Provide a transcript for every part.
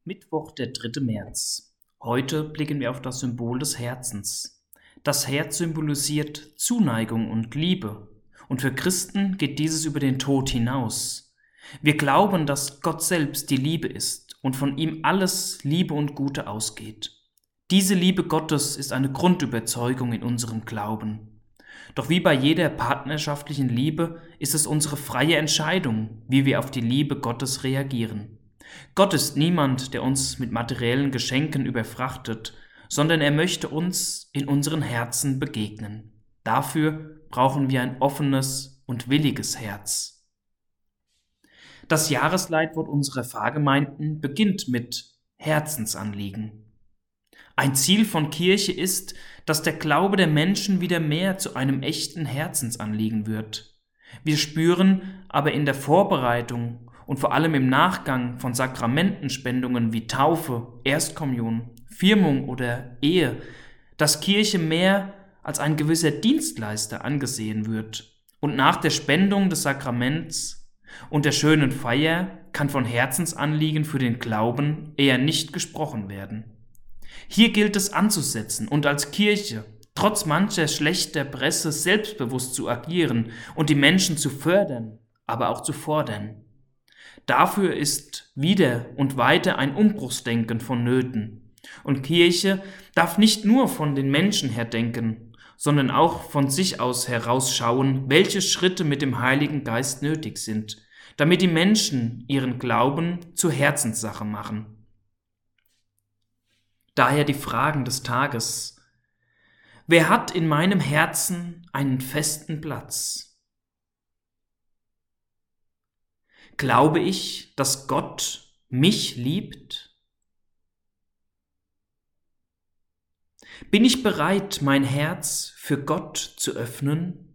Mittwoch, der 3. März. Heute blicken wir auf das Symbol des Herzens. Das Herz symbolisiert Zuneigung und Liebe. Und für Christen geht dieses über den Tod hinaus. Wir glauben, dass Gott selbst die Liebe ist und von ihm alles Liebe und Gute ausgeht. Diese Liebe Gottes ist eine Grundüberzeugung in unserem Glauben. Doch wie bei jeder partnerschaftlichen Liebe ist es unsere freie Entscheidung, wie wir auf die Liebe Gottes reagieren. Gott ist niemand, der uns mit materiellen Geschenken überfrachtet, sondern er möchte uns in unseren Herzen begegnen. Dafür brauchen wir ein offenes und williges Herz. Das Jahresleitwort unserer Pfarrgemeinden beginnt mit Herzensanliegen. Ein Ziel von Kirche ist, dass der Glaube der Menschen wieder mehr zu einem echten Herzensanliegen wird. Wir spüren aber in der Vorbereitung und vor allem im Nachgang von Sakramentenspendungen wie Taufe, Erstkommunion, Firmung oder Ehe, dass Kirche mehr als ein gewisser Dienstleister angesehen wird. Und nach der Spendung des Sakraments und der schönen Feier kann von Herzensanliegen für den Glauben eher nicht gesprochen werden. Hier gilt es anzusetzen und als Kirche, trotz mancher schlechter Presse, selbstbewusst zu agieren und die Menschen zu fördern, aber auch zu fordern. Dafür ist wieder und weiter ein Umbruchsdenken vonnöten. Und Kirche darf nicht nur von den Menschen her denken, sondern auch von sich aus herausschauen, welche Schritte mit dem Heiligen Geist nötig sind, damit die Menschen ihren Glauben zur Herzenssache machen. Daher die Fragen des Tages. Wer hat in meinem Herzen einen festen Platz? Glaube ich, dass Gott mich liebt? Bin ich bereit, mein Herz für Gott zu öffnen?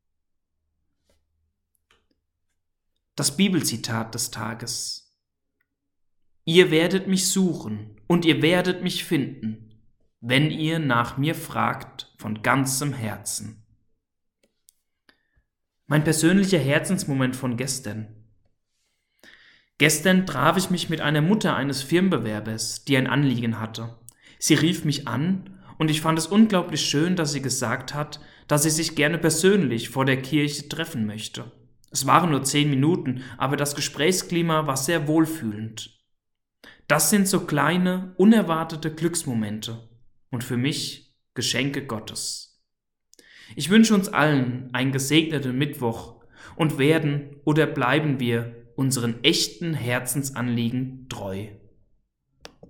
Das Bibelzitat des Tages. Ihr werdet mich suchen und ihr werdet mich finden, wenn ihr nach mir fragt von ganzem Herzen. Mein persönlicher Herzensmoment von gestern. Gestern traf ich mich mit einer Mutter eines Firmenbewerbers, die ein Anliegen hatte. Sie rief mich an und ich fand es unglaublich schön, dass sie gesagt hat, dass sie sich gerne persönlich vor der Kirche treffen möchte. Es waren nur 10 Minuten, aber das Gesprächsklima war sehr wohlfühlend. Das sind so kleine, unerwartete Glücksmomente und für mich Geschenke Gottes. Ich wünsche uns allen einen gesegneten Mittwoch und werden oder bleiben wir unseren echten Herzensanliegen treu.